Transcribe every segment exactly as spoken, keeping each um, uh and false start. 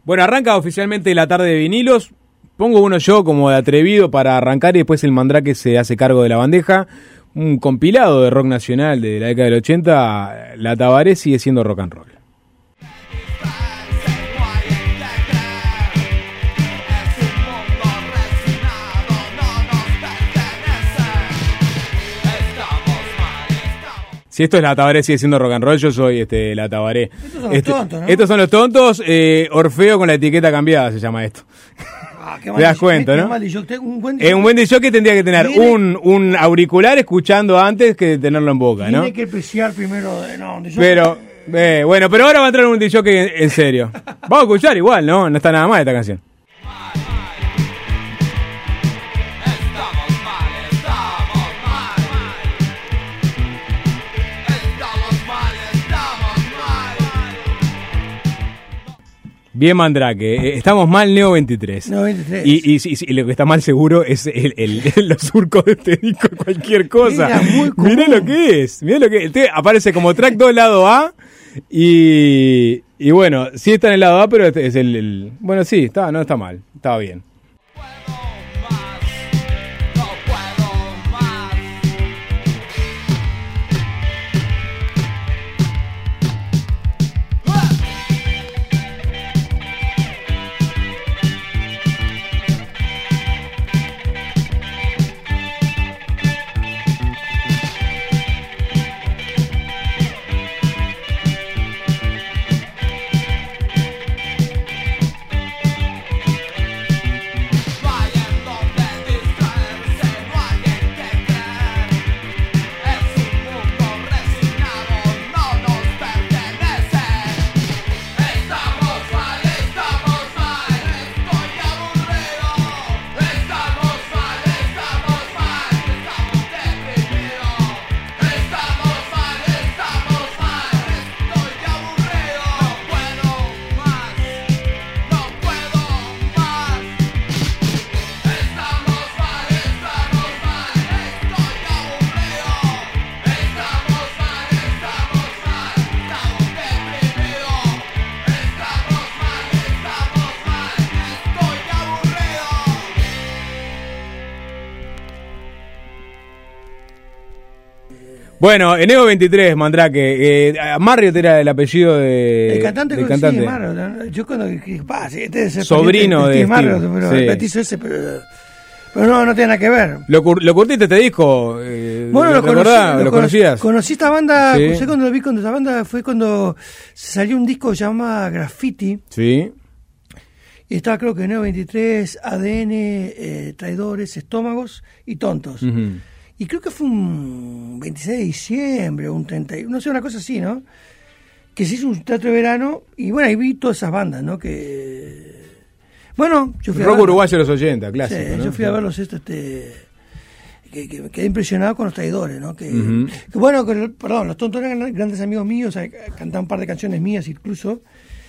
Bueno, arranca oficialmente la tarde de vinilos. Pongo uno yo como de atrevido para arrancar y después el Mandrake se hace cargo de la bandeja. Un compilado de rock nacional de la década del ochenta. La Tabaré sigue siendo rock and roll. Si esto es La Tabaré sigue siendo rock and roll, yo soy este, La Tabaré. Estos son este, los tontos, ¿no? Estos son los tontos. Eh, Orfeo con la etiqueta cambiada se llama esto. Ah, qué Te das cuenta, ¿no? Un buen Es un buen disc jockey, tendría que tener Tiene- un, un auricular escuchando antes que tenerlo en boca, ¿no? Tiene que apreciar primero. eh, No, yo- Pero, eh, bueno, pero ahora va a entrar un disc jockey en, en serio. Vamos a escuchar igual, ¿no? No está nada mal esta canción. Bien, Mandrake. eh, Estamos mal, Neo veintitrés. Neo veintitrés. Y, y, y- y lo que está mal seguro es el, el- los surcos de este disco, cualquier cosa. Mira, muy común. Mirá lo que es. Mirá lo que este aparece como track dos lado A. Y, y bueno, sí está en el lado A, pero este es el, el- bueno, sí, está, no está mal. Estaba bien. Bueno, Eneo veintitrés, Mandrake. Eh, Marriott era el apellido de, El cantante, del creo que cantante. sí, Marriott. Yo cuando dije, pa, sí, este es el Sobrino pariente de Steve Marriott, Steve, pero sí. el petizo ese, pero, pero no, no tiene nada que ver. ¿Lo, cur- lo curtiste este disco? Eh, Bueno, lo, ¿recordás? conocí, ¿Lo lo conocías? Conocí esta banda, Sí. no sé cuando lo vi con esta banda, fue cuando salió un disco llamado Graffiti, Sí. y estaba creo que Neo veintitrés, A D N, eh, Traidores, Estómagos y Tontos. Ujú. Y creo que fue un veintiséis de diciembre, un treinta, y- no sé, una cosa así, ¿no? Que se hizo un teatro de verano, y bueno, ahí vi todas esas bandas, ¿no? Que... Bueno, yo fui a Rock verlos. uruguayo de los ochenta, Sí, clásico, ¿no? yo fui a verlos esto, este... Que, que me quedé impresionado con los Traidores, ¿no? Que, Ujú. que bueno, que, perdón, los Tontos eran grandes amigos míos, eh, cantaban un par de canciones mías incluso,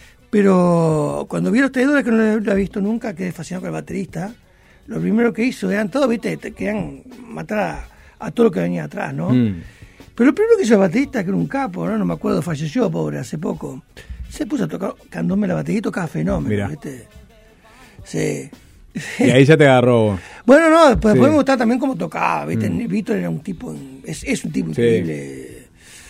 pero cuando vi a los Traidores, que no lo había visto nunca, quedé fascinado con el baterista. Lo primero que hizo, eran todos, viste, te querían matar a, a todo lo que venía atrás, ¿no? Mm. Pero lo primero que hizo el baterista, que era un capo, ¿no? No me acuerdo, falleció, pobre, hace poco. Se puso a tocar candombe la batería y tocaba fenómeno, Mirá. ¿viste? Sí. Y ahí ya te agarró. Bueno, no, después, Sí. después me gustaba también cómo tocaba, ¿viste? Mm. Víctor era un tipo, es, es un tipo Sí. increíble.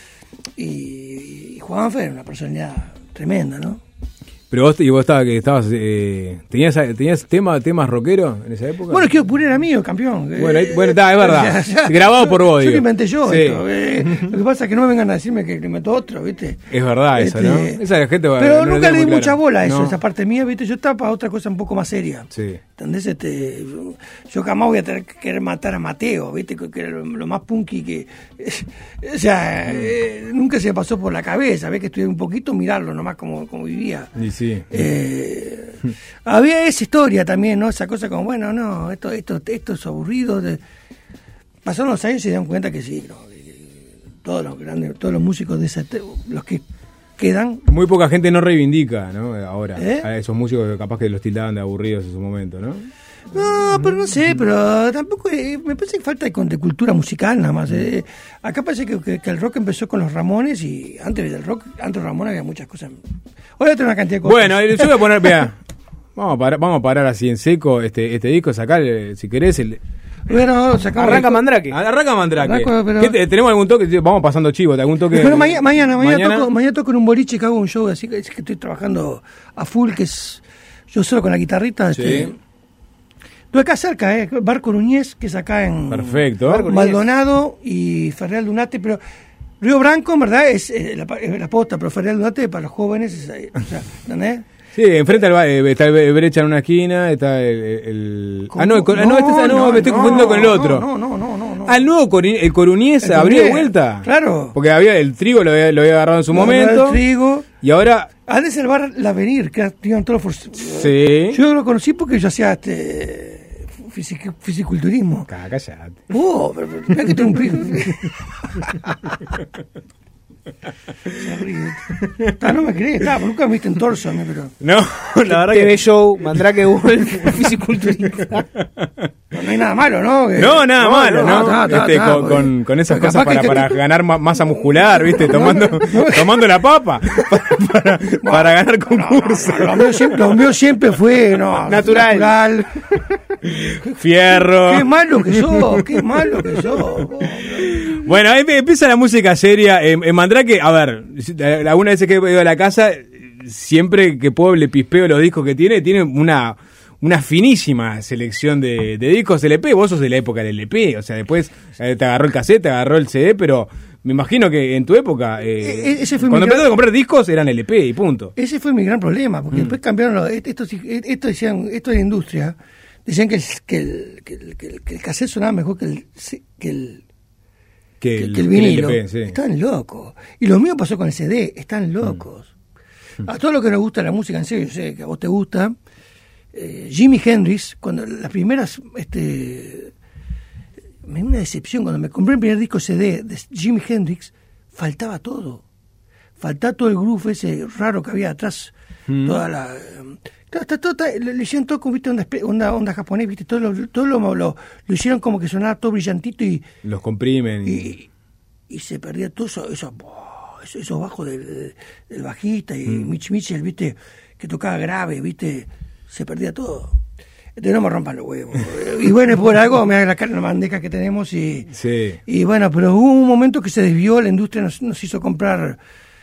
Y, y Juanfe era una personalidad tremenda, ¿no? Pero vos, y vos estabas, que estabas eh, ¿tenías, tenías tema, temas rockeros en esa época? Bueno, es que Puri era mío, campeón. Bueno, ahí- Eh, bueno, está, es verdad. o sea, Grabado yo- por vos, Yo digo. lo inventé yo Sí. esto. eh. Lo que pasa es que no me vengan a decirme que lo inventó otro, ¿viste? Es verdad eso, Este, ¿no? Esa la gente va- Pero no la nunca tiene le di muy mucha clara. bola a eso, No. esa parte mía, ¿viste? Yo estaba para otra cosa un poco más seria. Sí. ¿Entendés? Este, yo, yo jamás voy a tener que querer matar a Mateo, ¿viste? Que era lo, lo más punky que... o sea, eh, nunca se me pasó por la cabeza, ¿ves? Que estudié un poquito, mirarlo nomás como, como vivía. Y sí. Eh, había esa historia también, ¿no? Esa cosa como, bueno, no, esto, esto, esto es aburrido. De... Pasaron los años y se dieron cuenta que sí, ¿no? Que- que todos los grandes, todos los músicos de esa, los que quedan, Muy poca gente no reivindica, ¿no? Ahora, ¿Eh? a esos músicos que capaz que los tildaban de aburridos en su momento, ¿no? No, pero no sé, pero tampoco, eh, me parece que falta de, de cultura musical nada más. Eh. Acá parece que, que, que el rock empezó con los Ramones y antes del rock, antes de los Ramones había muchas cosas. Hoy hay una cantidad de cosas. Bueno, yo voy a poner, vea, vamos a parar, vamos a parar así en seco este, este disco, sacar, eh, si querés, el... Bueno, sacamos Arranca el... Mandrake. Arranca Mandrake. Arranco, pero... ¿Qué te- ¿Tenemos algún toque? Vamos pasando chivo, algún toque. Pero mañana, mañana, mañana, mañana. Toco, mañana toco en un boliche que hago un show, así que, es que estoy trabajando a full, que es yo solo con la guitarrita. Sí. Este, estoy acá cerca, eh, Bar Coruñez, que es acá en Perfecto. Bar Maldonado y Ferreal Dunate, pero Río Branco, en verdad, es, eh, la, es la posta, pero Ferreal Dunate para los jóvenes, es, eh, o sea, ¿entendés? Sí, enfrente al ba- eh, está el Brecha en una esquina, está el... el- Ah, no, el, cor- ah, no, este está- no, me estoy no, confundiendo con el otro. No, no, no, no, no. Ah, el nuevo Coru- el Coruñez El abrió de Coruñez, vuelta. claro. Porque había el trigo, lo había, lo había agarrado en su Lo momento. el trigo. Y ahora... Antes el bar La Avenir, que tenían todos los... Sí. Yo lo conocí porque yo hacía este fisic- fisiculturismo. Cá- Cállate. Oh, pero, pero mirá que tengo un pico. Se ríe. Ah, no me crees, está, nunca me viste en torso, a mí, pero. No, la verdad T V que... Show, Mandrake Wolf, fisiculturista. No, no hay nada malo, ¿no? Que- No, nada malo, ¿no? está, está, Este, está, con, porque- con, con esas porque cosas capaz para, que- para ganar ma- masa muscular, ¿viste? Tomando, tomando la papa. Para, para, para ganar concursos. Lo mío siempre, lo mío siempre fue no, Natural. natural. Fierro. Qué malo que sos, qué malo que sos. Bueno, ahí empieza la música seria. En, en Mandrake, a ver, alguna vez que he ido a la casa, siempre que puedo le pispeo los discos que tiene, tiene una una finísima selección de, de discos L P. Vos sos de la época del L P, o sea, después eh, te agarró el cassette, te agarró el C D, pero me imagino que en tu época, eh, E- ese fue cuando mi empezaste gran- a comprar discos, eran L P y punto. Ese fue mi gran problema, porque Mm. después cambiaron los, esto, esto decían, esto de la industria, decían que el, que el, que el, que el, que el cassette sonaba mejor que el, que el, Que que, el, que el que el vinilo. L P, sí. Están locos. Y lo mío pasó con el C D, están locos. Mm. A todo lo que nos gusta la música, en serio, yo sé que a vos te gusta. Eh, Jimi Hendrix, cuando las primeras, este, me dio una decepción cuando me compré el primer disco C D de Jimi Hendrix, faltaba todo. Faltaba todo el groove ese raro que había atrás, Mm. toda la... Claro, está todo, está- le, le hicieron todo con, viste, onda, espe- onda, onda japonés, viste, todo, lo, todo lo, lo, lo hicieron como que sonaba todo brillantito y, Los comprimen. Y... y, y se perdía todo eso, eso, oh, eso- esos bajos del, del- del bajista y Mm. Mitch Mitchell, viste, que tocaba grave, viste, se perdía todo. Entonces no me rompan los huevos. Y bueno, por algo me da la cara en la bandeja que tenemos y, Sí. y bueno, pero hubo un momento que se desvió, la industria nos, nos hizo comprar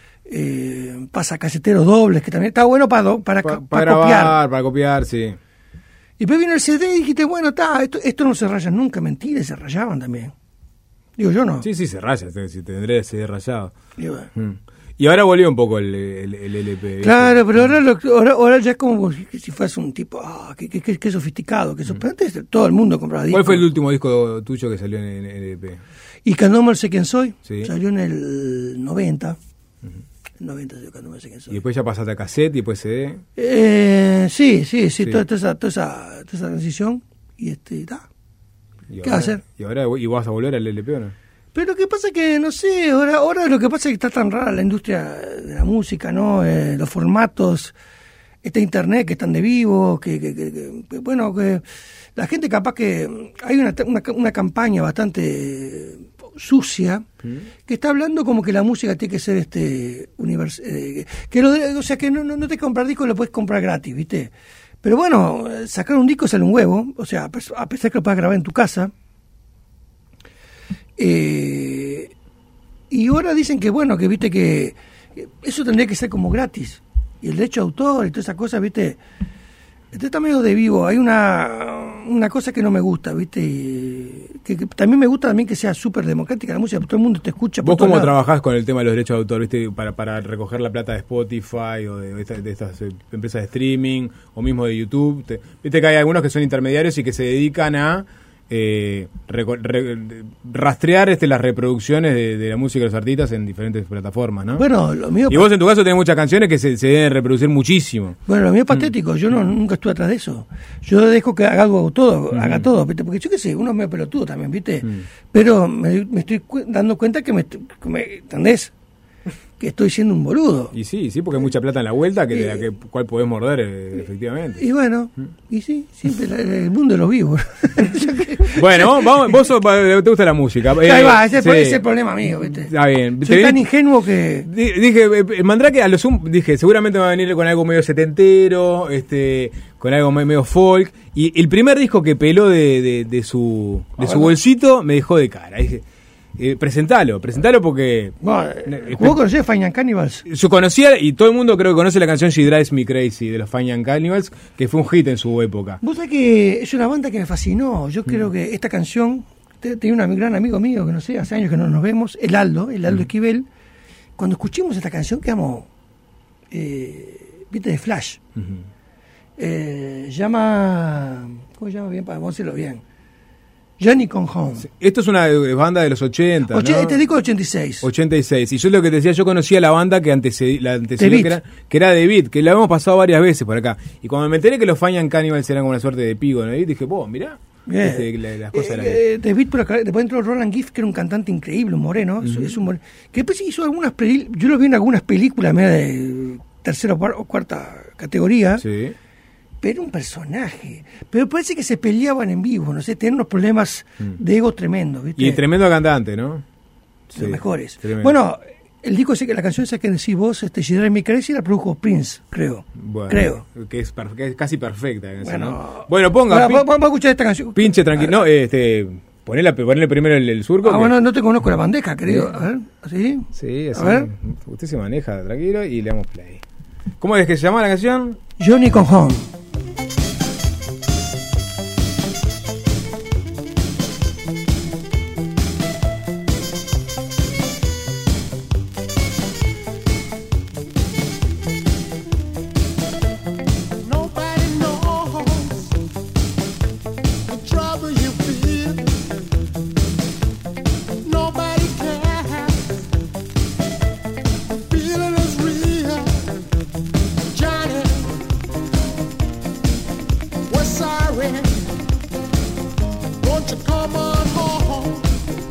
eh, pasacaseteros dobles, que también está bueno para, do- para, Pa- ca- para para copiar. grabar, para copiar, sí. Y después vino el C D y dijiste, bueno, está, esto, esto no se raya nunca, mentira, se rayaban también. Digo, yo no. Sí, sí, se raya, te- si tendré ese rayado. Digo, bueno. Mm. Y ahora volvió un poco el, el, el L P. ¿viste? Claro, pero ahora, lo, ahora, ahora ya es como si, si fuese un tipo, ah, qué, qué, qué, qué sofisticado, que pero antes todo el mundo compraba discos. ¿Cuál fue el último disco tuyo que salió en el L P? Y Candomar sé quién soy, Sí. salió en el noventa. El noventa salió Candomar sé quién Y soy. después ya pasaste a cassette y después C D. Eh, sí, sí, sí, Sí. Toda, toda esa, toda, esa, toda esa transición. Y este, está. Y ¿Qué ahora- va a hacer? ¿Y ahora y vas a volver al L P o no? Pero lo que pasa es que, no sé, ahora, ahora lo que pasa es que está tan rara la industria de la música, ¿no? Eh, los formatos, este internet que están de vivo, que, que, que- que- que, bueno, que la gente capaz que... Hay una, una, una campaña bastante sucia que está hablando como que la música tiene que ser este univers eh, que lo de- o sea que no, no, no te comprar discos, lo puedes comprar gratis, ¿viste? Pero bueno, eh, sacar un disco sale un huevo, o sea, a pes- a pesar que lo puedas grabar en tu casa. Eh, y ahora dicen que bueno, que viste que eh, eso tendría que ser como gratis. Y el derecho de autor y todas esas cosas, viste, este está medio de vivo. Hay una, una cosa que no me gusta, viste, y que, que también me gusta también que sea súper democrática la música, todo el mundo te escucha. por ¿Vos todos cómo lados. trabajás con el tema de los derechos de autor, viste, para, para recoger la plata de Spotify o de, esta- de estas eh, empresas de streaming o mismo de YouTube? Te- viste que hay algunos que son intermediarios y que se dedican a eh, reco- re- rastrear este, las reproducciones de, de la música de los artistas en diferentes plataformas, ¿no? Bueno, lo mío, Y vos en tu caso tenés muchas canciones que se, se deben reproducir muchísimo. bueno, lo mío es patético, yo no, nunca estuve atrás de eso. Yo dejo que haga algo todo, haga todo, ¿viste? Porque yo qué sé, uno es medio pelotudo también, ¿viste? Pero me, me estoy cu- dando cuenta que me, que me- ¿entendés? que estoy siendo un boludo. Y sí, sí, porque hay mucha plata en la vuelta que de la que cual podés morder, eh, efectivamente. Y bueno, y sí, siempre la- el mundo de los vivos. Bueno, vamos, vos sos- te gusta la música. Ahí Eh, va, ese, es sí. ese es el problema mío, ¿viste? Está bien. Soy Te- tan ingenuo que... Di- Dije, eh, el Mandrake a lo sumo, dije, seguramente va a venir con algo medio setentero, este, con algo me- medio folk. Y el primer disco que peló de, de, de su de su Bueno. bolsito me dejó de cara. Dije, eh, presentalo, presentalo porque Bueno, Eh, ¿vos conocés Fine and Cannibals? yo conocía, y todo el mundo creo que conoce la canción She Drives Me Crazy de los Fine and Cannibals, que fue un hit en su época. Vos sabés que es una banda que me fascinó. Yo creo que esta canción, te- tenía un gran amigo mío que no sé, hace años que no nos vemos, el Aldo, el Aldo Esquivel. Cuando escuchamos esta canción quedamos, eh, viste, de flash. Ujú. Eh, llama, ¿cómo se llama bien? Para vamos a decirlo bien. Johnny Come Home. Esto es una eh, banda de los ochenta, Oche- ¿no? Este disco de ochenta y seis. ochenta y seis. Y yo lo que te decía, yo conocía la banda que antecedía, la antecedía The que, Beat. era, que era The Beat, que la hemos pasado varias veces por acá. Y cuando me enteré que los Fine and Cannibals eran como una suerte de pigo, ¿no? Y dije, vos, mirá, Bien. este, la- las cosas eran... Eh, eh, The Beat, por acá, después entró Roland Gift, que era un cantante increíble, un moreno. es- es un more- que después hizo algunas peli- yo lo vi en algunas películas media de tercera o cuar- o cuarta categoría. Sí. Pero un personaje. Pero parece que se peleaban en vivo, no sé, tenían unos problemas de ego tremendos, ¿viste? Y tremendo cantante, ¿no? Los mejores. tremendo. Bueno, el disco ese que la canción esa que decís vos, este She Drives Me Crazy, la produjo Prince, creo. Bueno, creo. Que es, per- que es casi perfecta. esa, Bueno, ¿no? Bueno, ponga, Ahora, pi- va- vamos a escuchar esta canción. pinche tranquilo. No, este, ponele, ponele primero el, el surco. Ah, que- bueno, no te conozco la bandeja, querido. A ver, ¿así? Sí, así. A ver. Usted se maneja tranquilo y le damos play. ¿Cómo es que se llama la canción? Johnny Come Home. Nobody knows the trouble you feel. Nobody cares. The feeling is real. Johnny, we're sorry. Won't you come on home?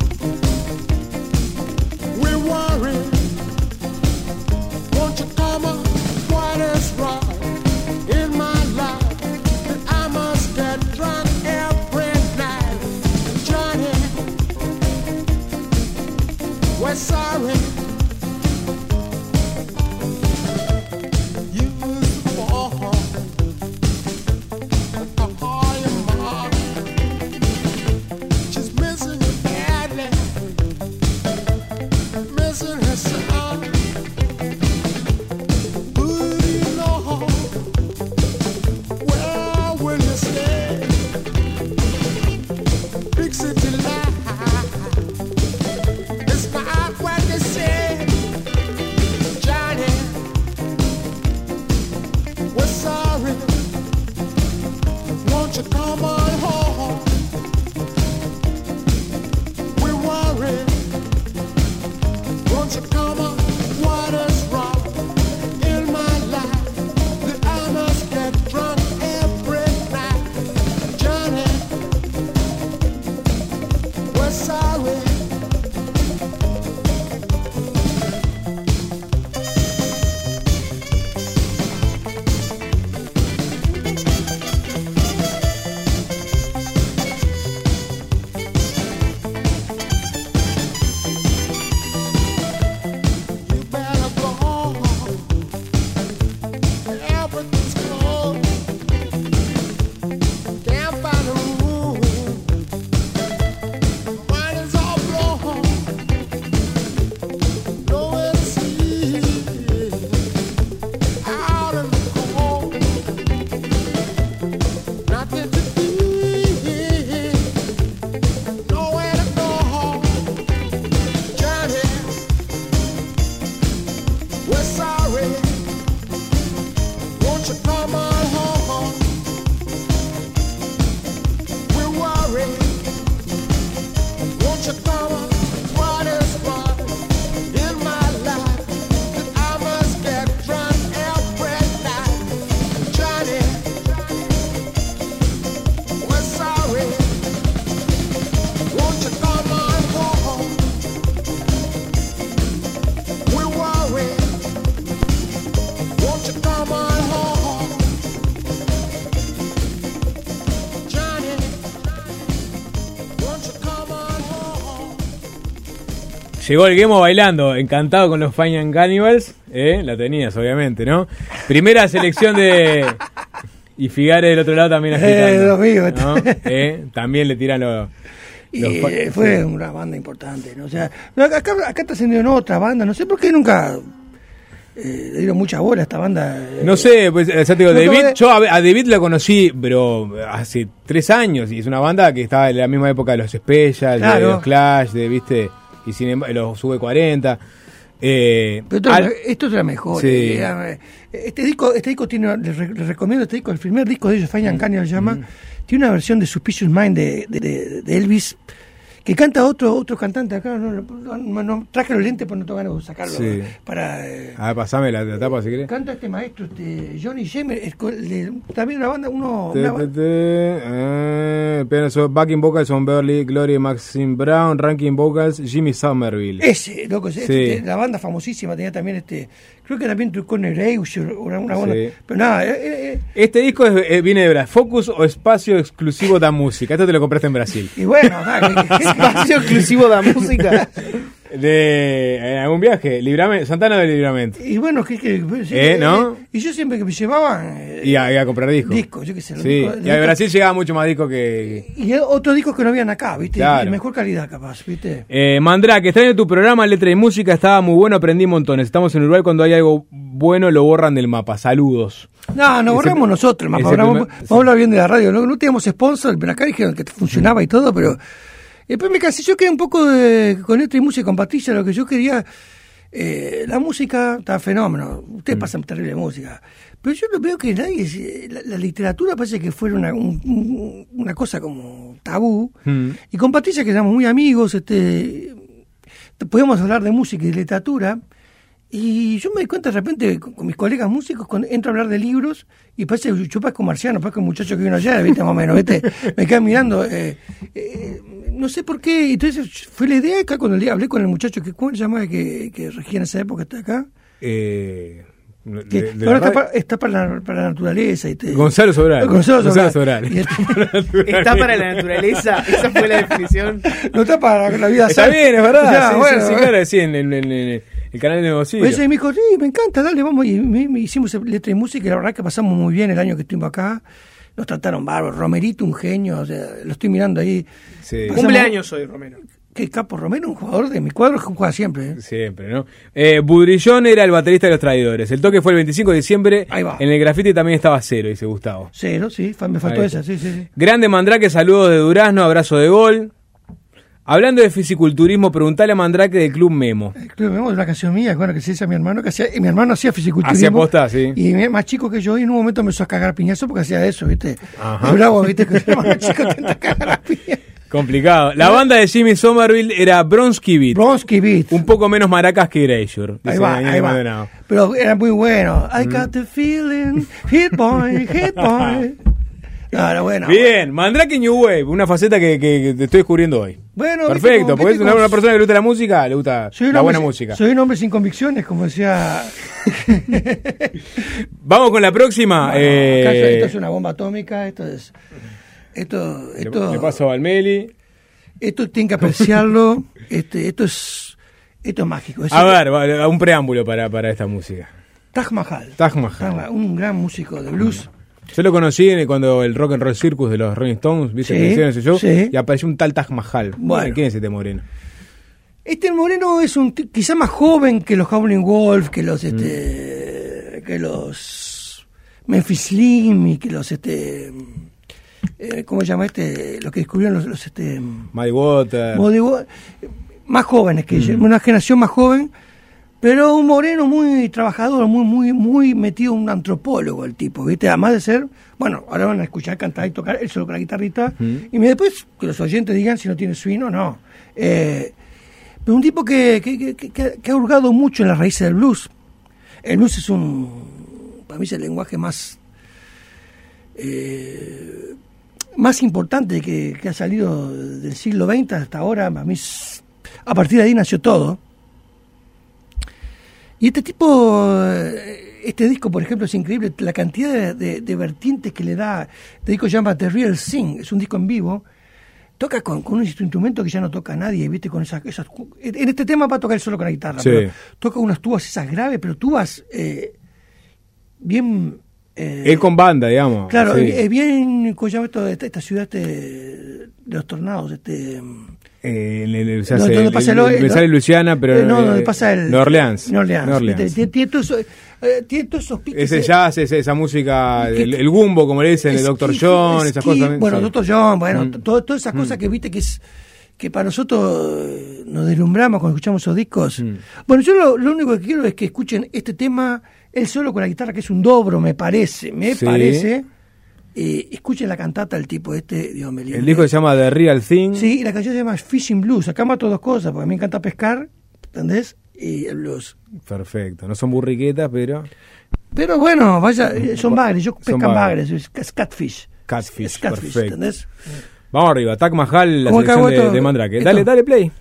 We're worried. Won't you come on? What is wrong in my life that I must get drunk every night? Johnny, we're sorry. You was born to call your mom. Llegó el Gemo bailando, encantado con los Fine and Cannibals. ¿eh? La tenías, obviamente, ¿no? Primera selección de... Y Figare del otro lado también agitando. Eh, lo mío. ¿no? ¿Eh? También le tiran los... Y los fa- eh, fue una banda importante, ¿no? O sea, acá, acá está ascendiendo otra banda, no sé por qué nunca eh, le dieron mucha bola a esta banda. eh. No sé, pues, ya te digo, No, David, no, yo a, a David la conocí, pero hace tres años, y es una banda que estaba en la misma época de los Specials, Claro. de los Clash, de, viste, y sin embargo, los Sube cuarenta. Eh, Pero esto, al- esto es la mejor. Sí. eh, Este disco, este disco tiene, les, re- les recomiendo este disco, el primer disco de ellos, Fine and Cannibal se llama, tiene una versión de Suspicious Mind de, de, de- de Elvis, que canta otro otro cantante acá, no, no, no, no traje los lentes, pero no tengo ganas de sacarlo. Sí. Para, eh, a ver, pasame la, la tapa si querés. canta este maestro, este Johnny James, es co- le- también una banda, uno... Te, una te, ba- te, eh, piano so- backing vocals son Beverly, Glory, Maxine Brown, ranking vocals, Jimmy Somerville. Ese, loco, ese, Sí. este, la banda famosísima tenía también este, creo que también tocó en Erasure, una, una banda, Sí. pero nada, eh, eh, eh, Este disco es- eh, viene de Brasil. Focus o espacio exclusivo da música. Esto te lo compraste en Brasil. y bueno, nada, que- que- Espacio exclusivo de música. De en algún viaje, Librame- Santana del Libramento. y bueno, que, que sí, Eh, ¿no? y yo siempre que me llevaban eh, Y a, y a comprar discos. discos, yo qué sé, los Sí, discos- y a Brasil llegaba mucho más discos que... y otros discos que no habían acá, ¿viste? Claro. De mejor calidad capaz, ¿viste? Eh, Mandrake, extraño tu programa, letra y música, estaba muy bueno, aprendí montones. Estamos en Uruguay, cuando hay algo bueno lo borran del mapa. Saludos. No, nos Ese- borramos nosotros, más, ese hablamos- primer- vamos a hablar bien de la radio, no, no teníamos sponsor, pero acá dijeron que funcionaba y todo, pero después me cansé, yo quedé un poco de, con letra y música, con Patricia, lo que yo quería, eh, la música está fenómeno, ustedes Mm. pasan terrible música, pero yo no veo que nadie, se- la, la literatura parece que fuera una, un- un- una cosa como tabú, Mm. y con Patricia que éramos muy amigos, este, podíamos hablar de música y de literatura, y yo me di cuenta de repente con, con mis colegas músicos, cuando entro a hablar de libros, y parece que yo parezco marciano, parezco un muchacho que vino ayer, ¿viste? Más o menos, ¿viste? Me quedan mirando, eh, eh, no sé por qué, entonces fue la idea acá cuando le hablé con el muchacho, que ¿cómo se llamaba? Que, que regía en esa época, está acá. Eh, de- Que de la ahora está, radio- para, está para, la, para la naturaleza. Y te, Gonzalo Sobral. Gonzalo Sobral. Sobral. Y este- Está para la naturaleza. Esa fue la definición. no está para la vida Está sana. bien, es verdad. O sea, sí, bueno, sí, sí, eh. claro, sí, en, en- en- en el canal de negocio. Pues, y me dijo, sí, me encanta, dale, vamos. Y me, me hicimos letra y música, y la verdad que pasamos muy bien el año que estuvimos acá. Nos trataron bárbaro. Romerito, un genio, o sea, lo estoy mirando ahí. Sí. Pasamos- Cumpleaños hoy, Romero. Que Capo Romero, un jugador de mi cuadro que juega siempre. ¿eh? Siempre, ¿no? Eh, Budrillón era el baterista de Los Traidores. El toque fue el veinticinco de diciembre. Ahí va. En el grafiti también estaba cero, dice Gustavo. Cero, sí, fa- me faltó Ahí esa, está. sí, sí, sí. Grande Mandrake, saludos de Durazno, abrazo de gol. Hablando de fisiculturismo, preguntale a Mandrake del Club Memo. Eh, Creo que vemos una canción mía, bueno, que se dice a mi hermano, que hacía, y mi hermano hacía fisiculturismo. Hacía posta, sí. Y mi- más chico que yo, y en un momento me hizo a cagar piñazo porque hacía eso, ¿viste? Ajá. Y bravo, ¿viste? Que el hermano chico intenta cagar a piña. Complicado. La banda de Jimmy Somerville era Bronski Beat. Bronski Beat. Un poco menos maracas que Erasure. Ahí dice va, Daniel ahí va. Maldonado. Pero era muy bueno. I Mm. got the feeling, hit boy, hit boy. No, era bueno. Bien, Mandrake New Wave, una faceta que, que- que te estoy descubriendo hoy. Bueno, viste Perfecto, cómo- porque es viste una, cómo- una persona que le gusta la música, le gusta Soy un la hombre buena sin- música. Soy un hombre sin convicciones, como decía. Vamos con la próxima. Bueno, eh, acá esto es una bomba atómica, esto es. Esto, le, esto, le paso a Valmeli. esto tienen que apreciarlo. este, esto es. Esto es mágico. Es A ver, va- un preámbulo para, para esta música. Taj Mahal. Taj Taj Mahal. Mahal, un gran músico de blues. Yo lo conocí en- cuando el Rock and Roll Circus de los Rolling Stones, ¿viste? Sí, que hicieron ese show, sí. y apareció un tal Taj Mahal. Bueno. ¿Quién es este moreno? Este moreno es un t- quizá más joven que los Howlin' Wolf, que los este, que los Memphis Slim y que los este, eh, ¿cómo se llama este? Los que descubrieron los, los este, Muddy Water. Muddy Wa- más jóvenes que Mm. ellos, una generación más joven, pero un moreno muy trabajador, muy muy muy metido, un antropólogo el tipo, ¿viste? Además de ser, bueno, ahora van a escuchar cantar y tocar, él solo con la guitarrita, Mm. y me- después que los oyentes digan si no tiene swing o no. Eh, pero un tipo que, que, que, que- que ha hurgado mucho en las raíces del blues. El blues es un, para mí es el lenguaje más eh, más importante que, que ha salido del siglo veinte hasta ahora. Para mí es- a partir de ahí nació todo. Y este tipo, eh, este disco, por ejemplo, es increíble, la cantidad de, de- de vertientes que le da. Este disco se llama The Real Thing, es un disco en vivo, toca con, con un instrumento que ya no toca nadie, ¿viste? Con esas, esas, en este tema va a tocar solo con la guitarra, Sí. pero toca unas tubas esas graves, pero tubas eh, bien... Eh, Es con banda, digamos. claro, sí. es bien, ¿cómo se llama esto? Esta, esta ciudad este, de los tornados, este... Eh, en el- se No, hace- donde pasa el- el- me el- sale Luisiana, pero eh, no, eh, donde pasa el... New Orleans. New Orleans. New Orleans. ¿viste? Tiene, tiene todos esos, eh, tiene todos esos piques. Ese eh, jazz, ese- esa música, que- el, el gumbo, como le dicen, el Esquí, doctor John, esas esquí, cosas. Bueno, sí. doctor John, bueno, Mm. to- todas esas cosas que viste que es que para nosotros eh, nos deslumbramos cuando escuchamos esos discos. Mm. Bueno, yo lo, lo único que quiero es que escuchen este tema, él solo con la guitarra, que es un dobro, me parece, me Sí. parece. Eh, escuchen la cantata del tipo este, Dios me libre. El disco se llama The Real Thing. Sí, y la canción se llama Fishing Blues. Acá mato dos cosas, porque a mí me encanta pescar, ¿entendés? Y el blues. Perfecto. No son burriquetas, pero Pero bueno, vaya, eh, son bagres, yo pescan bagres. bagres, es es catfish. Catfish, Es catfish, perfecto. ¿entendés? Vamos arriba. Taj Mahal, la ¿Cómo selección acabó de, esto? de Mandrake. Esto. Dale, dale, play.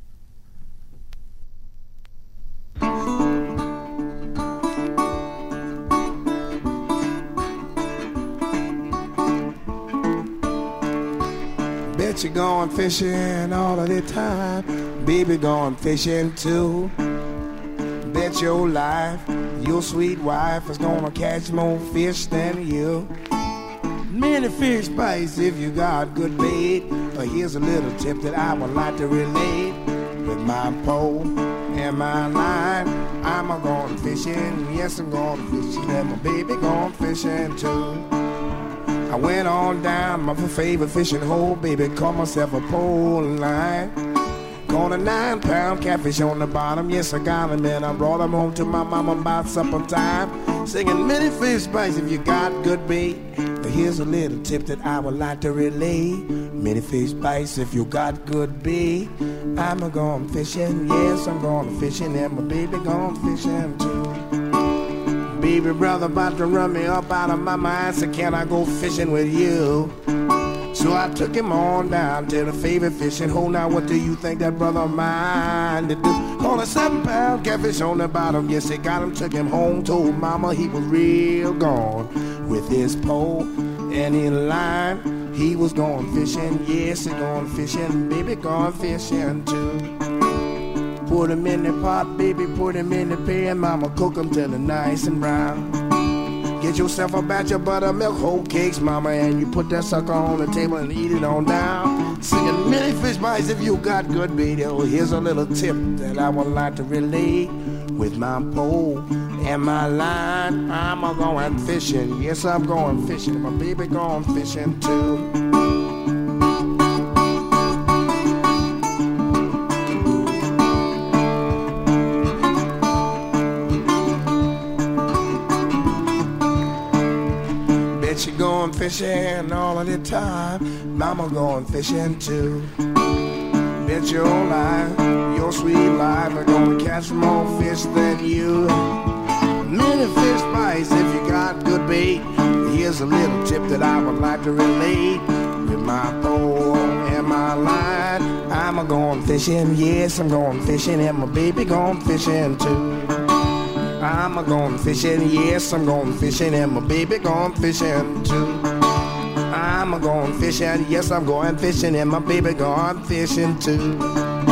Bet you going fishing all of the time. Baby going fishing too. Bet your life your sweet wife is gonna catch more fish than you. Many fish bites if you got good bait. But here's a little tip that I would like to relate. With my pole and my line, I'm a going fishing. Yes, I'm going fishing, and my baby going fishing too. I went on down my favorite fishing hole, baby, caught myself a pole line. Caught a nine pound catfish on the bottom, yes I got him and I brought him home to my mama about supper time. Singing many fish bites if you got good bait. But here's a little tip that I would like to relay. Many fish bites if you got good bait. I'm a going fishing, yes I'm going fishing and my baby going fishing too. Baby brother about to run me up out of my mind, so can I go fishing with you? So I took him on down to the favorite fishing hole. Now what do you think that brother of mine to do? Caught a seven pound catfish on the bottom. Yes, he got him, took him home, told mama he was real gone. With his pole and in line, he was going fishing. Yes, he going fishing, baby going fishing too. Put him in the pot, baby, put him in the pan. Mama cook him till they're nice and brown. Get yourself a batch of buttermilk whole cakes, mama, and you put that sucker on the table and eat it on down. Singing many fish bites if you got good bait. Oh, here's a little tip that I would like to relate. With my pole and my line, I'm a going fishing. Yes, I'm going fishing. My baby going fishing too. She going fishing all of the time. Mama going fishing too. Bet your life, your sweet life, are gonna catch more fish than you. Many fish bites if you got good bait. Here's a little tip that I would like to relate. With my pole and my line, I'm a going fishing. Yes, I'm going fishing, and my baby going fishing too. I'm a going fishing, yes, I'm going fishing, and my baby going fishing too. I'm a going fishing, yes, I'm going fishing, and my baby going fishing too.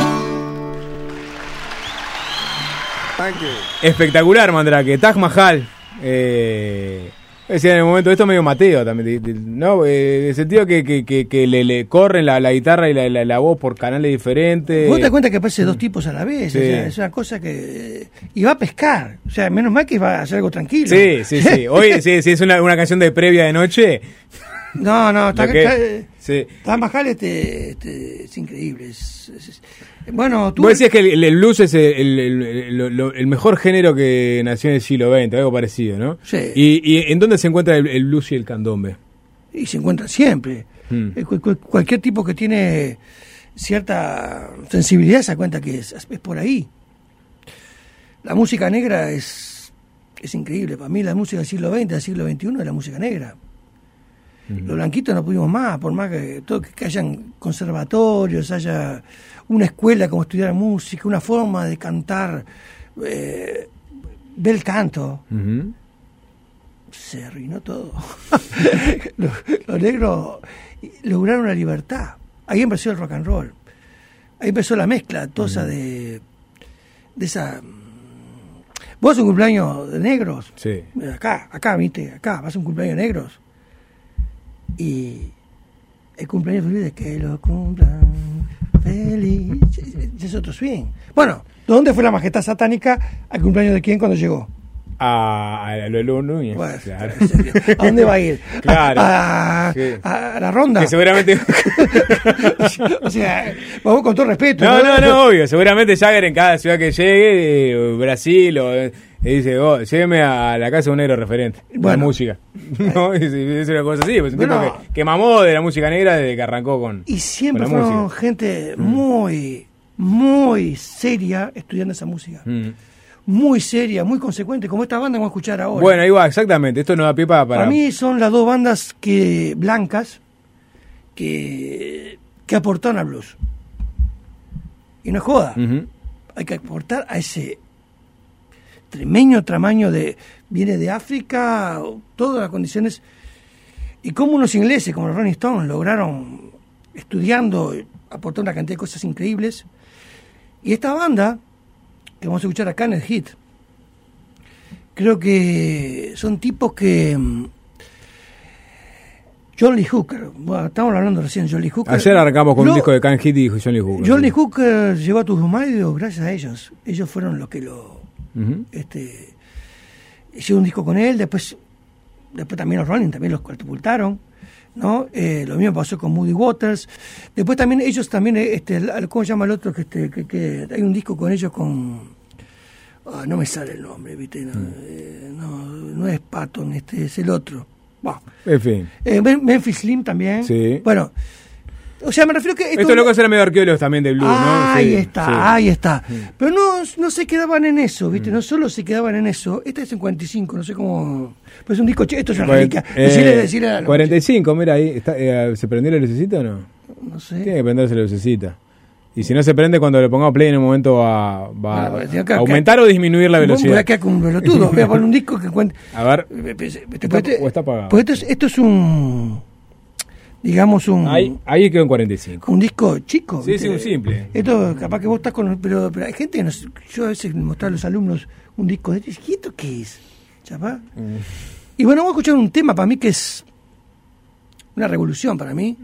Thank you. Espectacular, Mandrake. Taj Mahal. Eh, decía en el momento, esto medio Mateo también, de- de- ¿no? Eh, en el sentido que, que, que, que le, le corren la, la guitarra y la, la, la voz por canales diferentes. Vos te das cuenta que aparece dos tipos a la vez, Sí. o sea, es una cosa que... Y va a pescar, o sea, menos mal que va a hacer algo tranquilo. Sí, sí, sí. Hoy sí, sí, es una, una canción de previa de noche. No, no, está, Lo que- está- sí. Taj Mahal este, este, es increíble. Es, es- es- bueno, tú... Vos decías que el, el blues es el, el, el- el- lo- el mejor género que nació en el siglo veinte, algo parecido, ¿no? Sí. ¿Y, y en dónde se encuentra el, el blues y el candombe? Y se encuentran siempre. Mm. Eh, cu- cu- cualquier tipo que tiene cierta sensibilidad se da cuenta que es, es por ahí. La música negra es, es increíble. Para mí la música del siglo veinte, del siglo veintiuno es la música negra. Los blanquitos no pudimos más, por más que, todo, que hayan conservatorios, haya una escuela como estudiar música, una forma de cantar, eh, bel canto. Ujú. Se arruinó todo. los, los negros lograron la libertad. ahí empezó el rock and roll. Ahí empezó la mezcla, toda esa de, de esa... Vos haces un cumpleaños de negros. Sí. Acá, acá, viste, acá, vas a un cumpleaños de negros. Y el cumpleaños feliz de que lo cumplan feliz. Es otro swing. Bueno, ¿dónde fue la majestad satánica al cumpleaños de quién cuando llegó? A, a lo de Lu Núñez. Bueno, Claro. ¿a dónde va a ir? Claro. A, a- Sí. a la ronda. Que seguramente. O sea, vamos con todo respeto. No, no, no, obvio. Seguramente Jagger en cada ciudad que llegue, eh, Brasil, o, eh, dice, oh, lléveme a la casa de un negro referente. de Bueno. la música. ¿No? Es, es una cosa así. Pues un Bueno. tipo que, que mamó de la música negra desde que arrancó con. Y siempre con la fueron música. gente muy, muy seria estudiando esa música. Mm. Muy seria, muy consecuente, como esta banda que vamos a escuchar ahora. Bueno, ahí va, exactamente. Esto no da pie para. para... Para mí son las dos bandas que blancas que, que aportaron al blues. Y no es joda. Ujú. Hay que aportar a ese tremendo tamaño de... Viene de África, todas las condiciones. Y como unos ingleses, como los Rolling Stones, lograron, estudiando, aportar una cantidad de cosas increíbles. Y esta banda, que vamos a escuchar acá en el hit, creo que son tipos que... mm, John Lee Hooker, bueno, estamos hablando recién de John Lee Hooker. Ayer arrancamos con Lo- un disco de Can Hit y dijo John Lee Hooker. John Lee Sí. Hooker llegó a Tucumán gracias a ellos. Ellos fueron los que lo... Ujú. este hicieron un disco con él, después después también los Rolling también los catapultaron, ¿no? Eh, lo mismo pasó con Moody Waters. Después también ellos también, eh, este, el- ¿cómo se llama el otro? Que, este, que, que hay un disco con ellos con... ah, no me sale el nombre, ¿viste? No, eh, no, no es Patton, este es el otro. Bueno, En fin. eh, Mem- Memphis Slim también. Sí. Bueno, o sea, me refiero que... Estos locos eran medio arqueólogos también de blues, ¿no? Ahí Sí, está, sí. ahí está. Pero no, no se quedaban en eso, ¿viste? No solo se quedaban en eso. Este es en cuarenta y cinco, no sé cómo... Pues es un disco... che- Esto es una reliquia. Eh, Decirle, decirle a los- cuarenta y cinco, mira ahí. Está, eh, ¿Se prendió la lucecita o no? No sé. Tiene que prenderse la lucecita. Y si no se prende, cuando le pongamos play en un momento va, va Bueno, tiene que- a aumentar o disminuir la Voy a velocidad. quedar como un pelotudo. Voy a poner un disco que cuente... A ver. Está, o está apagado. Pues esto es, esto es un... Digamos un... Ahí, ahí quedó en cuarenta y cinco. Un disco chico. Sí, ¿viste? sí, un simple. Esto, capaz que vos estás con... Pero, pero hay gente que nos, yo a veces mostrar a los alumnos un disco de... ¿Y esto qué es? ¿Chapá? Mm. Y bueno, vamos a escuchar un tema para mí que es una revolución para mí,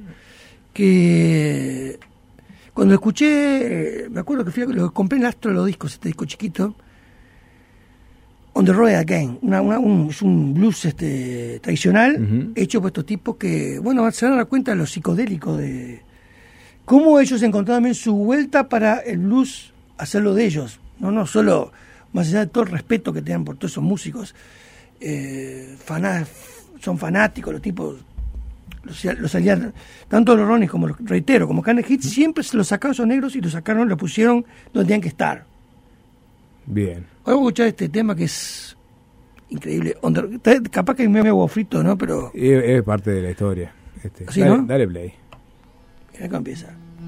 que cuando lo escuché, eh, me acuerdo que fui a, lo compré en el Astro de los discos, este disco chiquito, On the Road Again, una, una- un, es un blues este tradicional, Ujú. hecho por estos tipos que, bueno, se van a dar cuenta de lo psicodélico de cómo ellos encontraron también su vuelta para el blues, hacerlo de ellos, no, no solo, más allá de todo el respeto que tenían por todos esos músicos, eh, fana- son fanáticos, los tipos, los, los aliados, tanto los Ronis como los, reitero, como Can Hit, siempre se los sacaron esos negros y los sacaron, los pusieron donde tenían que estar. Bien. Vamos a escuchar este tema que es increíble. Under- ta- capaz que me huevo frito, ¿no? Pero Y Es, es parte de la historia. Este. ¿Sí, dale, no? dale play. mira cómo empieza.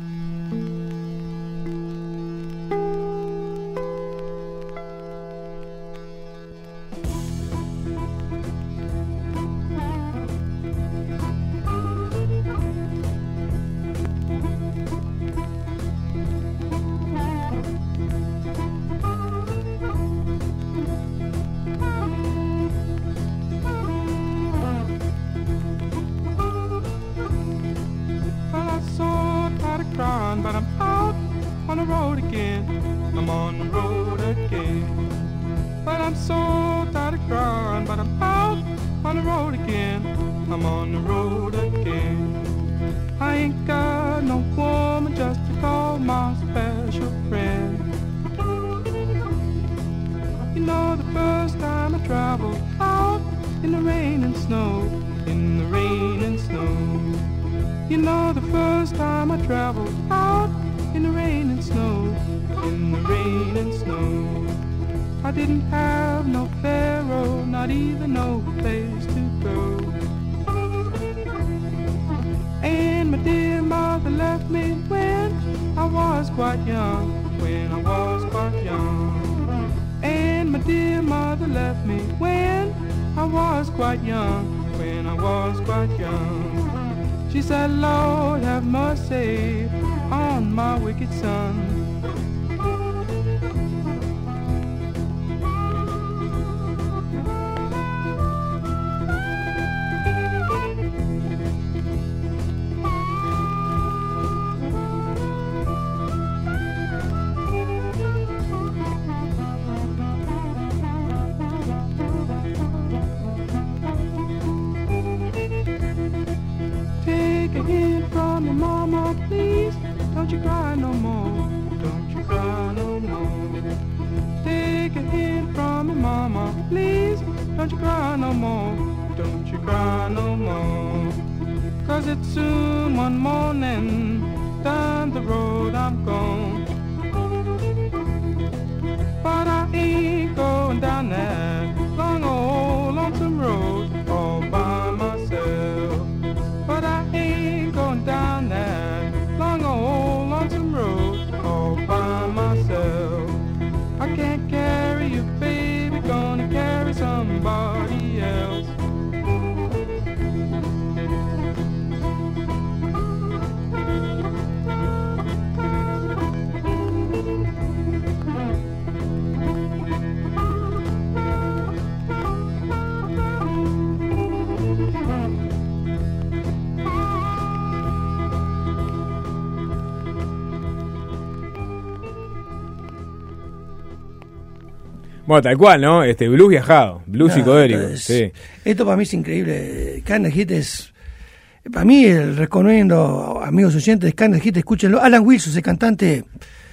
Well, I saw tired of crying, but I'm out on the road again. I'm on the road again. But I'm so tired of crying, but I'm out on the road again. I'm on the road again. I ain't got no woman just to call my special friend. You know, the first time I traveled out in the rain and snow, in the rain and snow. You know, the first time I traveled out in the rain and snow, in the rain and snow. I didn't have no pharaoh, not even no place to go. And my dear mother left me when I was quite young, when I was quite young. And my dear mother left me when I was quite young, when I was quite young. She said, Lord, have mercy on my wicked son. Mama, please, don't you cry no more. Don't you cry no more. Take a hint from me, Mama, please, don't you cry no more. Don't you cry no more. Cause it's soon one morning, down the road I'm gone. But I ain't going down that long old lonesome road all by myself. But I ain't going down that long old lonesome road all by myself. I can't carry you, baby, gonna carry somebody else. Bueno, tal cual, ¿no? Este blues viajado, blues No, psicodélico. es- Sí. Esto para mí es increíble. Kind of Hit es. Para mí, el, recomiendo, amigos oyentes, Kind of Hit, escúchenlo. Alan Wilson, ese cantante.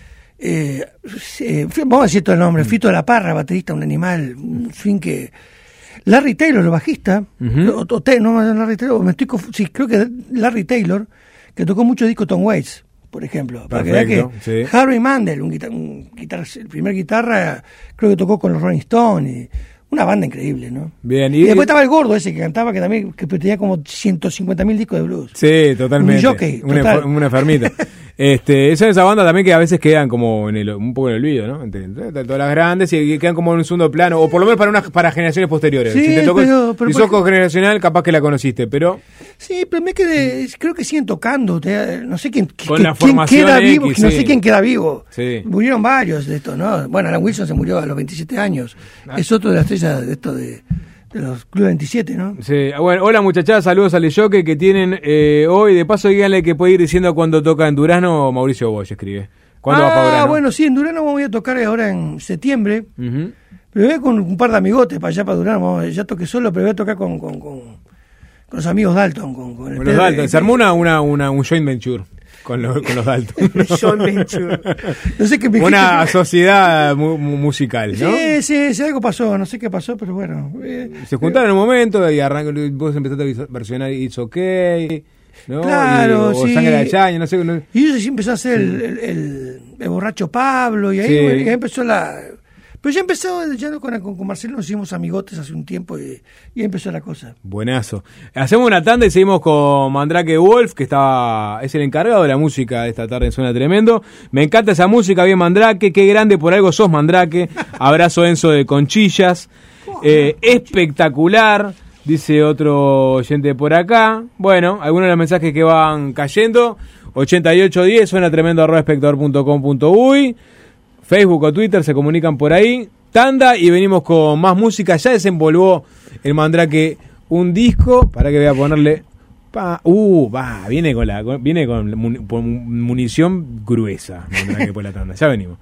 Eh, eh, vamos a decir todo el nombre. Fito de la Parra, baterista, un animal, un swing que. Larry Taylor, el bajista. Ujú. o, o te- no, Larry Taylor, me estoy confu- sí, creo que Larry Taylor, que tocó mucho disco Tom Waits, por ejemplo. Para que Perfecto, vea que sí. Harry Mandel, un guitar, un guitar- el primer guitarra, creo que tocó con los Rolling Stones. Y una banda increíble, ¿no? Bien, Y, después estaba el gordo ese que cantaba, que también que tenía como ciento cincuenta mil discos de blues. Sí, totalmente. Un jockey, Una, total. enfer- una enfermita. Este, esa esa banda también que a veces quedan como en el, un poco en el olvido, ¿no? Entre, entre todas las grandes y quedan como en un segundo plano, o por lo menos para una, para generaciones posteriores. Sí, si te tocó, pero- pero si por sos cogeneracional, capaz que la conociste, pero Sí, pero me quedé, creo que siguen tocando. te- No sé quién, Con quién- la quién formación queda vivo, X, no sí. sé quién queda vivo. Sí. Murieron varios de estos, ¿no? Bueno, Alan Wilson se murió a los veintisiete años. Ah. Es otro de las estrellas de esto de, de los Club veintisiete, ¿no? sí. Bueno, hola muchachas, saludos al Leyoque que tienen eh, hoy. De paso, díganle que puede ir diciendo cuándo toca en Durazno. Mauricio Bosch escribe. ¿Cuándo ah, va para Durazno? bueno, sí, en Durano voy a tocar ahora en septiembre. Ujú. Pero voy con un par de amigotes para allá, para Durano. Vamos, ya toqué solo, pero voy a tocar con, con, con, con los amigos Dalton. Con, con el Con los Pedro- Dalton. Se armó una, una, una, un joint venture con, los con los Dalton. John Venture. No sé qué me Una sociedad mu- mu- musical, ¿no? Sí, sí, sí, algo pasó, no sé qué pasó, pero bueno. eh, Se juntaron en un momento y arrancó, vos empezaste a vis- versionar It's Okay, ¿no? Claro, Y- o sí. Sangre de Chaña, no sé. no- Y ellos sí empezó a hacer el, el, el- el borracho Pablo, y ahí, Sí. bueno, y ahí empezó la. Pero ya empezó, ya no, con, con Marcelo nos hicimos amigotes hace un tiempo y, y ahí empezó la cosa. Buenazo. Hacemos una tanda y seguimos con Mandrake Wolf, que está, es el encargado de la música de esta tarde en Suena Tremendo. Me encanta esa música, bien Mandrake, qué grande, por algo sos Mandrake. Abrazo Enzo de Conchillas. Eh, espectacular, dice otro oyente por acá. Bueno, algunos de los mensajes que van cayendo. ochenta y ocho diez, suena tremendo arroba espectador punto com punto uy. Facebook o Twitter se comunican por ahí. Tanda y venimos con más música. Ya desenvolvó el Mandrake un disco. Para que voy a ponerle. Pa, uh, va, viene con la con- viene con mun- con munición gruesa. Mandrake por la tanda. Ya venimos.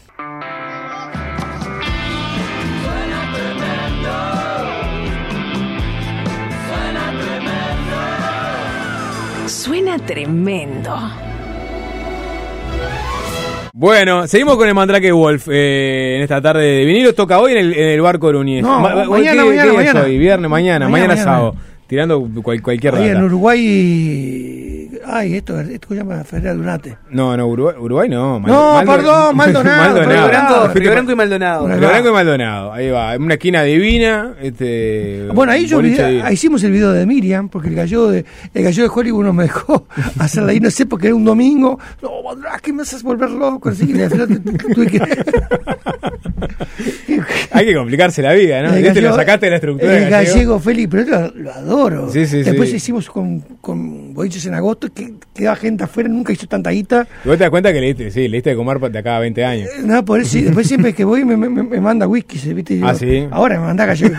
Suena tremendo. Bueno, seguimos con el Mandrake Wolf eh, en esta tarde de vinilo. Toca hoy en el, en el barco de Núñez. No, Ma- mañana, ¿qué- mañana, qué es mañana. hoy? Viernes, mañana, mañana, Mañana, es mañana. sábado. Tirando cual- cualquier Ahí en data. Uruguay, ay, esto, esto se llama Federal Lunate. No, no, Uruguay, Uruguay no. No, perdón, Maldonado, Río Maldonado. Branco, Río Branco y Maldonado. Bueno, Río Branco y Maldonado, ahí va, en una esquina divina. Este, Bueno, ahí yo boliche vi- divino. ahí hicimos el video de Miriam, porque el gallo de el gallo de Hollywood no me dejó hacerla ahí, no sé, porque era un domingo. No, Mandrake, me haces volver loco. Así que al final tuve que. Hay que complicarse la vida, ¿no? El Este lo gallego- sacaste de la estructura El de gallego, gallego. Félix, pero yo lo, lo adoro. Sí, sí, Después sí. hicimos con, con boliches en agosto, que quedaba gente afuera, nunca hizo tanta guita. Y vos te das cuenta que le diste, sí, le diste de comer de acá a veinte años. Eh, No, por eso, sí, después siempre que voy me, me, me manda whisky, ¿sí? ¿Viste? Y digo, Ah, ¿sí? Ahora me manda gallego.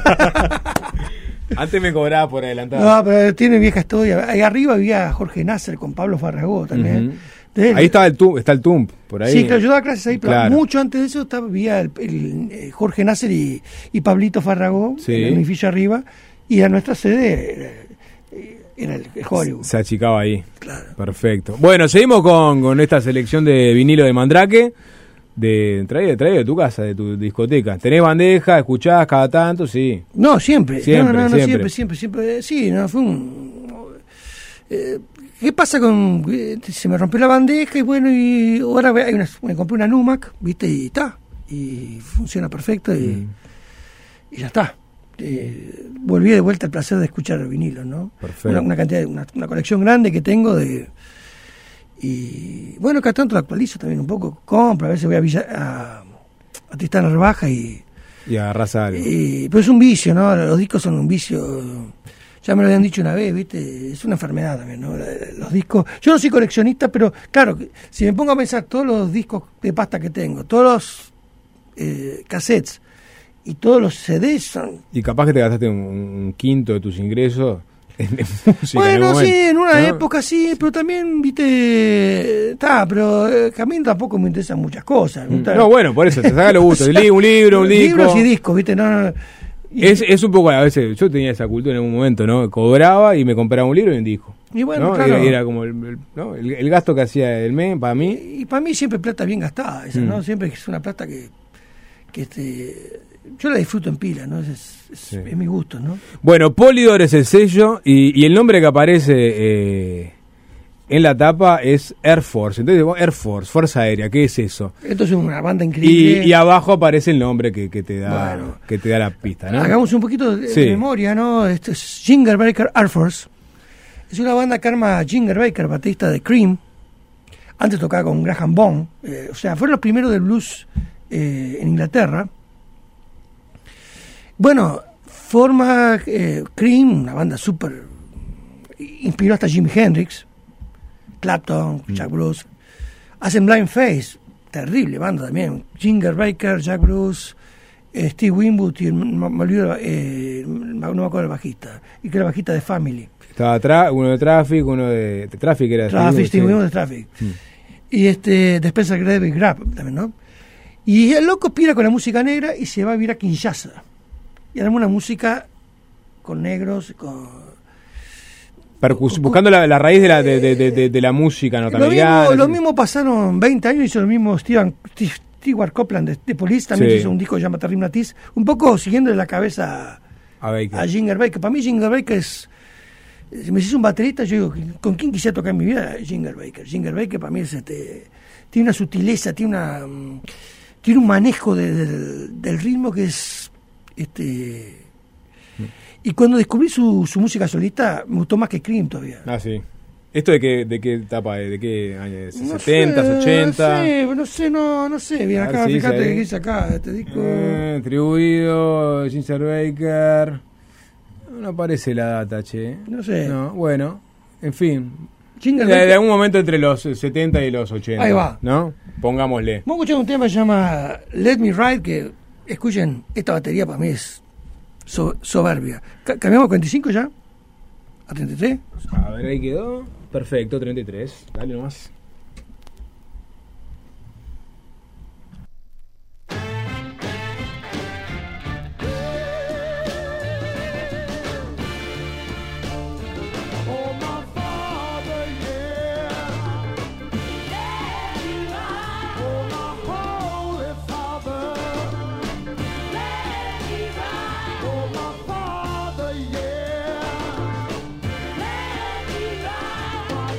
Antes me cobraba por adelantado. No, pero tiene vieja historia. Ahí arriba había Jorge Nasser con Pablo Farragó también. Ujú. De él. Ahí estaba el tump, está el tump, por ahí. Sí, claro, yo daba clases ahí, pero Claro. mucho antes de eso estaba, había el, el, eh, Jorge Nasser y, y Pablito Farragó, Sí. en el edificio arriba, y a nuestra sede era, era el, el Hollywood. Se achicaba ahí. Claro. Perfecto. Bueno, seguimos con, con esta selección de vinilo de Mandrake. De, traído, traído de tu casa, de tu discoteca. ¿Tenés bandeja? ¿Escuchás cada tanto? Sí. No, siempre. Siempre, no, no, no, siempre. siempre, siempre, siempre. Sí, no, fue un... eh, ¿Qué pasa con...? eh, se me rompió la bandeja y bueno, y ahora hay una, me compré una Numac, ¿viste? Y está. Y funciona perfecto y, Mm. y ya está. Eh, volví de vuelta al placer de escuchar vinilos, ¿no? Perfecto. Una, una cantidad, una, una colección grande que tengo de... Y bueno, cada tanto lo actualizo también un poco. Compro, a veces voy a, Villa, a, a Tristana Rebaja y... Y agarrás algo. Y, pero es un vicio, ¿no? Los discos son un vicio. Ya me lo habían dicho una vez, ¿viste? Es una enfermedad también, ¿no? Los discos. Yo no soy coleccionista, pero claro, si me pongo a pensar todos los discos de pasta que tengo, todos los eh, cassettes y todos los C Ds son. Y capaz que te gastaste un, un quinto de tus ingresos en, en música. Bueno, en sí, momento, en una ¿no? época sí, pero también, viste. Está, pero eh, que a mí tampoco me interesan muchas cosas. me gusta- No, bueno, por eso, te saca los gustos. Li- Un libro, un disco. Libros y discos, ¿viste? No, no, y- Es, es un poco, a veces, yo tenía esa cultura en algún momento, ¿no? Cobraba y me compraba un libro y un disco. Y bueno, ¿no? claro. Era, era como el, el- ¿no? el, el gasto que hacía del mes para mí. Y para mí siempre plata bien gastada, esa, Mm. ¿no? Siempre es una plata que, que este, yo la disfruto en pila, ¿no? Es, es, Sí. es mi gusto, ¿no? Bueno, Polydor es el sello y, y el nombre que aparece eh, en la tapa es Air Force. Entonces, bueno, Air Force, Fuerza Aérea, ¿qué es eso? Esto es una banda Y, increíble. y abajo aparece el nombre que, que te da Bueno. que te da la pista, ¿no? Hagamos un poquito de, Sí. de memoria, ¿no? Esto es Ginger Baker Air Force. Es una banda que arma Ginger Baker, baterista de Cream. Antes tocaba con Graham Bond. Eh, o sea, fueron los primeros del blues eh, en Inglaterra. Bueno, forma eh, Cream, una banda súper... Inspiró hasta Jimi Hendrix, Clapton, Jack Bruce. Hacen Blind Faith, terrible banda también. Ginger Baker, Jack Bruce, eh, Steve Winwood y el- me, me olvido, eh, no me acuerdo el bajista. Y que era el bajista de Family. Estaba atrás, uno de Traffic, uno de, de Traffic era Traffic, sí. Steve Winwood de Traffic. Mm. Y este, de Spencer Grave y Grab también, ¿no? Y el loco pira con la música negra y se va a vivir a Kinshasa. Y arma una música con negros, con... Percus- buscando la, la raíz de la, de, de, de, de- de la música Lo norteamericana. mismo, lo mismo pasaron veinte años, hizo lo mismo Steven, Steve- Stewart Copeland de, de Police, también Sí. hizo un disco que se llama Terrible Natiz, un poco siguiendo de la cabeza A Baker. a Ginger Baker. Para mí Ginger Baker es, si me decís un baterista, yo digo, ¿con quién quisiera tocar en mi vida? Ginger Baker. Ginger Baker para mí es este, tiene una sutileza, tiene una mm, tiene un manejo de- del- del ritmo que es este. Y cuando descubrí su, su música solista, me gustó más que Cream todavía. Ah, sí. ¿Esto de qué, de qué etapa es? ¿De qué año es? No ¿setenta, sé, ochenta? No sé, no sé, no, no sé. Bien, A ver acá, si dice fíjate ahí. que dice acá, este disco. Eh, atribuido, Ginger Baker. No aparece la data, che. No sé. No, bueno, en fin. Ginger De, de Baker. algún momento entre los setenta y los ochenta. Ahí va. ¿No? Pongámosle. Vamos a escuchar un tema que se llama Let Me Ride, que escuchen, esta batería para mí es so- soberbia. Ca- ¿Cambiamos a cuarenta y cinco ya? ¿A treinta y tres? A ver, ahí quedó. Perfecto, treinta y tres. Dale nomás. Oh, my Father, yeah. Oh, my Holy Father. Oh, my Father, yeah. My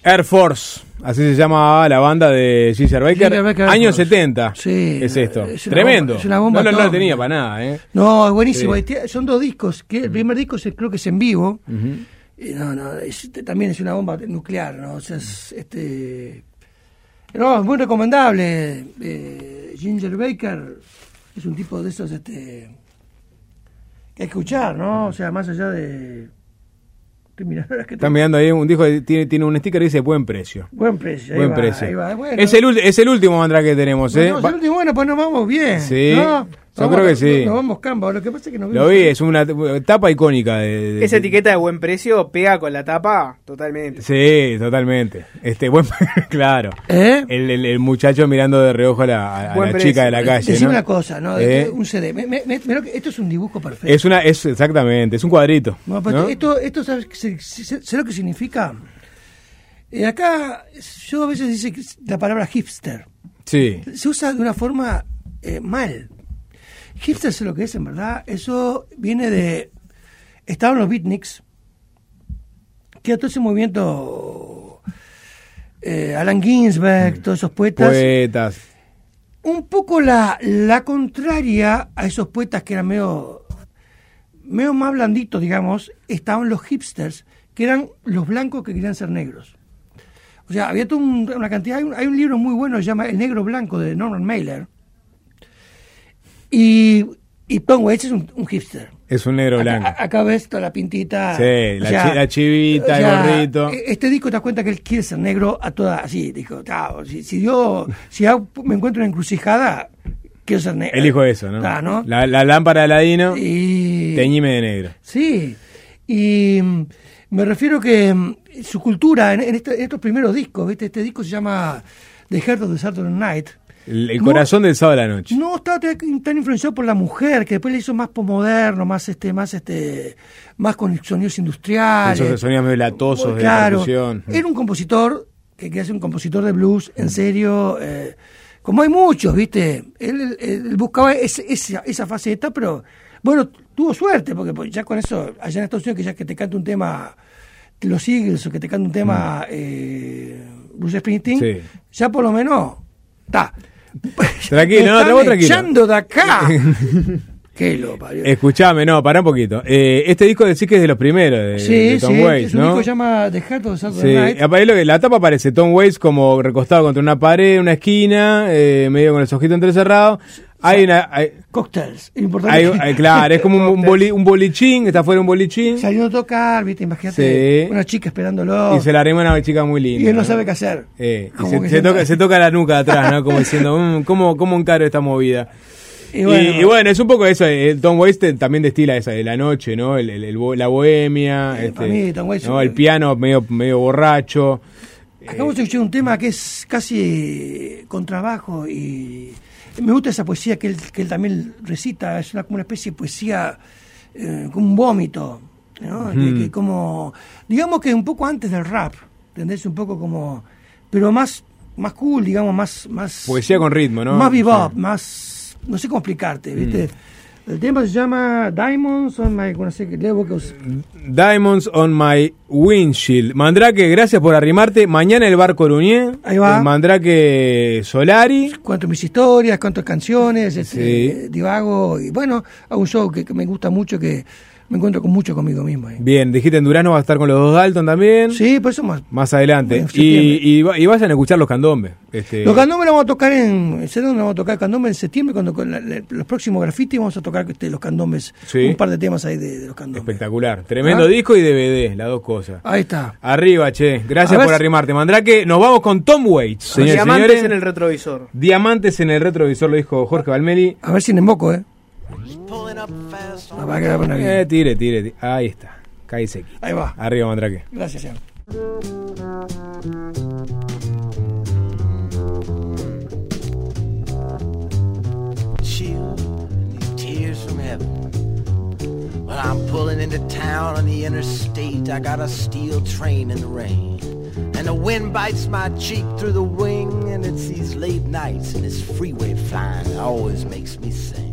Air Force, así se llama la banda de Ginger Baker. Ginger Baker, Años Air Force. setenta. Sí, es esto. es una Tremendo. bomba, es una bomba no, no, no lo atómica. tenía para nada, ¿eh? No, es buenísimo. Sí. Y tie- Son dos discos. Que el primer disco es- creo que es en vivo. Ujú. Y no, no, es- también es una bomba nuclear, ¿no? O sea, es, este... No, es muy recomendable. Eh, Ginger Baker es un tipo de esos, este... que hay que escuchar, ¿no? O sea, más allá de... Estoy mirando ahora que Están te- mirando ahí un disco que tiene, tiene un sticker que dice buen precio. Buen precio, ahí Buen va, precio. ahí va. Bueno, es, el, ul- es el último Mandrake que tenemos, ¿eh? bueno, Va- el último, bueno, pues nos vamos bien. Sí, ¿no? yo Nos creo vamos- que sí. Nos vamos camba. Lo que pasa es que nos Lo vemos- vi, es una t- tapa icónica de, de- Esa etiqueta de buen precio pega con la tapa totalmente. Sí, totalmente. Este buen claro. ¿Eh? El, el, el muchacho mirando de reojo a la, a Buen la precio. chica de la calle, Decime ¿no? una cosa, ¿no? ¿Eh? Un C D. Me- me- me- mirá que esto es un dibujo perfecto. Es una, es exactamente, es un cuadrito. No, pero ¿no? esto, esto ¿sabes qué se- se- sé lo que significa? Eh, acá, yo a veces dice que la palabra hipster. Sí. Se usa de una forma eh, mal. Hipster sé lo que es, en verdad. Eso viene de... Estaban los beatniks, que era todo ese movimiento... eh, Allen Ginsberg, todos esos poetas. Poetas. Un poco la, la contraria a esos poetas que eran medio, medio más blanditos, digamos, estaban los hipsters, que eran los blancos que querían ser negros. O sea, había toda un- una cantidad... Hay un, hay un libro muy bueno que se llama El negro blanco, de Norman Mailer. Y, y Tom Waits es un, un hipster. Es un negro blanco. Acá, acá ves toda la pintita. Sí, la o sea, chi- la chivita, o el sea, gorrito. e- Este disco te das cuenta que él quiere ser negro a toda. Así, dijo, "Chao, si, si yo si hago- me encuentro una encrucijada, quiero ser negro. Elijo eso, ¿no? Ah, ¿no? La, la lámpara de Aladino, Y, teñime de negro. sí, y mm, me refiero que mm, su cultura en, en este- en estos primeros discos, ¿viste? Este disco se llama The Heart of the Saturday Night. El, el No- corazón del sábado a la noche. No estaba tan, tan influenciado por la mujer, que después le hizo más posmoderno, más este, más este, más con sonidos industriales. Esos sonidos medio latosos de Claro, percusión. era un compositor que quería ser un compositor de blues, en serio, eh, como hay muchos, ¿viste? Él, él- él buscaba ese- esa, esa faceta, pero bueno, tuvo suerte, porque pues, ya con eso, allá en Estados Unidos, que ya que te canta un tema los Eagles o que te canta un tema eh, Bruce Springsteen, Sí. ya por lo menos está. Tranquilo, Me no, te están voy tranquilo. echando de acá. Qué lo parió. Escuchame, no, pará un poquito. Eh, este disco decís que es de los primeros de, Sí, de Tom sí, Waits, es un ¿no? disco que se llama The Heart of the Saturday Sí, Night. aparte lo que la tapa parece Tom Waits como recostado contra una pared, una esquina, eh, medio con los ojitos entrecerrados. Hay una, hay, Cocktails, importante. hay- hay- claro, es como un, un, boli- un bolichín, está fuera un bolichín Salió a tocar, viste, imagínate, Sí. una chica esperándolo. y se la arrima una chica muy linda. Y él no ¿no? sabe qué hacer. Eh, y Como se, que se se- toca, se toca la nuca de atrás, ¿no? Como diciendo, "Mm, ¿cómo, ¿cómo encaro esta movida? Y Y bueno, y bueno, es un poco eso. eh, Tom Waits te- también destila esa de la noche, ¿no? El, el- el bo- la bohemia, Eh, este, para mí, Tom Waits- ¿no? El piano medio, medio borracho. acabamos de escuchar un tema que es casi contrabajo y me gusta esa poesía que él, que él también recita, es una, como una especie de poesía, eh, como un vómito, ¿no? Que- que como, digamos que un poco antes del rap, ¿entendés? Un poco como, pero más, más cool, digamos, más... más Poesía con ritmo, ¿no? Más bebop, Sí. más, no sé cómo explicarte, ¿viste? El tema se llama Diamonds on My, no sé qué, leo vos que us- Diamonds on my windshield. Mandrake, gracias por arrimarte. Mañana el bar Coruñé. Ahí va. El Mandrake Solari. cuento mis historias, cuento canciones, este, Sí. divago, y bueno, hago un show que, que me gusta mucho, que me encuentro con mucho conmigo mismo. ahí. Bien, dijiste en Durano va a estar con los dos Dalton también. Sí, por eso más. Más adelante. En septiembre. Y, y, va- y vayan a escuchar los candombes. Este, Los candombes los vamos a tocar en. ¿Sabes dónde vamos a tocar candombes? En septiembre, cuando con la- la- los próximos graffiti vamos a tocar este, los candombes. Sí. Un par de temas ahí de, de los candombes. Espectacular. Tremendo ¿Ah? disco y D V D, las dos cosas. Ahí está. Arriba, che. Gracias A ver por si- arrimarte, Mandrake. Nos vamos con Tom Waits, señores y Diamantes señores. en el retrovisor. Diamantes en el retrovisor, lo dijo Jorge Valmeli. A ver si en emboco, ¿eh? Pulling up fast La va a quedar buena bien. Eh, tire, tire, tire. Ahí está. Cállese. Ahí va. Arriba, Mandrake. Gracias, señor. chill and these tears from heaven. Well, I'm pulling into town on the interstate. I got a steel train in the rain. And the wind bites my cheek through the wing. And it's these late nights and this freeway flying that always makes me sing.